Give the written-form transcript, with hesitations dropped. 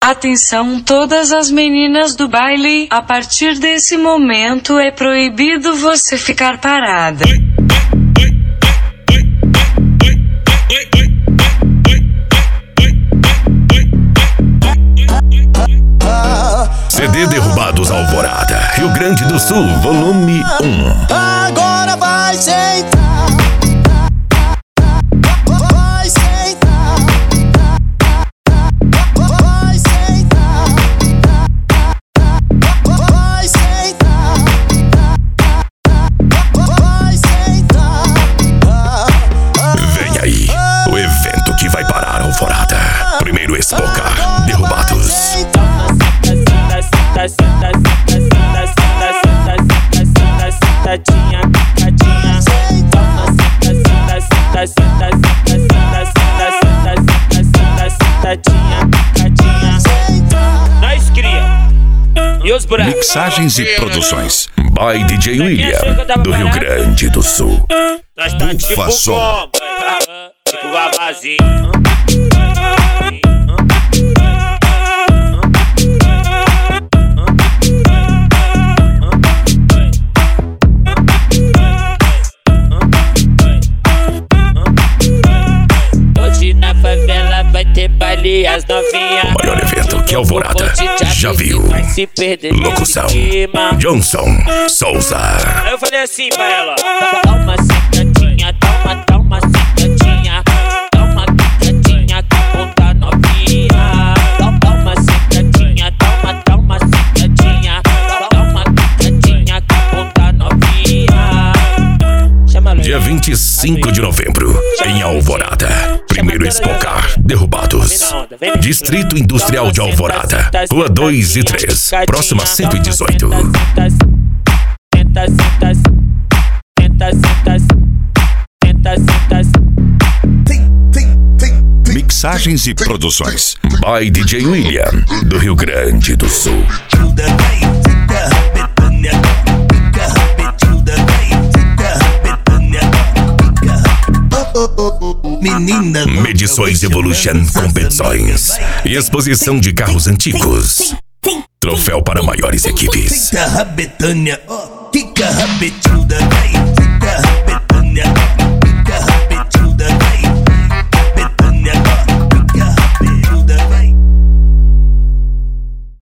Atenção todas as meninas do baile, a partir desse momento é proibido você ficar parada. CD Derrubados Alvorada, Rio Grande do Sul, volume 1. Agora vai sentar, vai sentar, vai sentar, vai sentar, vai sentar. Vem aí, o evento que vai parar a Alvorada. Primeiro Expocar, Derrubados. Nós cria e os buracos. Mixagens e produções by DJ William, do Rio Grande do Sul. Nós tá tipo Ufa, som. como? Tipo babazinho. Hoje na favela vai ter baile as novinhas. O maior evento que Alvorada já viu. Locução: Johnson Souza. Aí eu falei assim pra ela: dá uma sentadinha, dá uma sentadinha, dá uma sentadinha com ponta novinha. Dá uma sentadinha, dá uma sentadinha, dá uma sentadinha com ponta novinha. Chama Dia 25 de novembro, em Alvorada. Primeiro Expocar, Derrubados. Distrito Industrial de Alvorada, Rua 2 e 3, próxima 118. Mixagens e produções by DJ William, do Rio Grande do Sul. Medições Evolution Competições e exposição de carros antigos. Troféu para maiores equipes. Betânia, Kika, Betânia.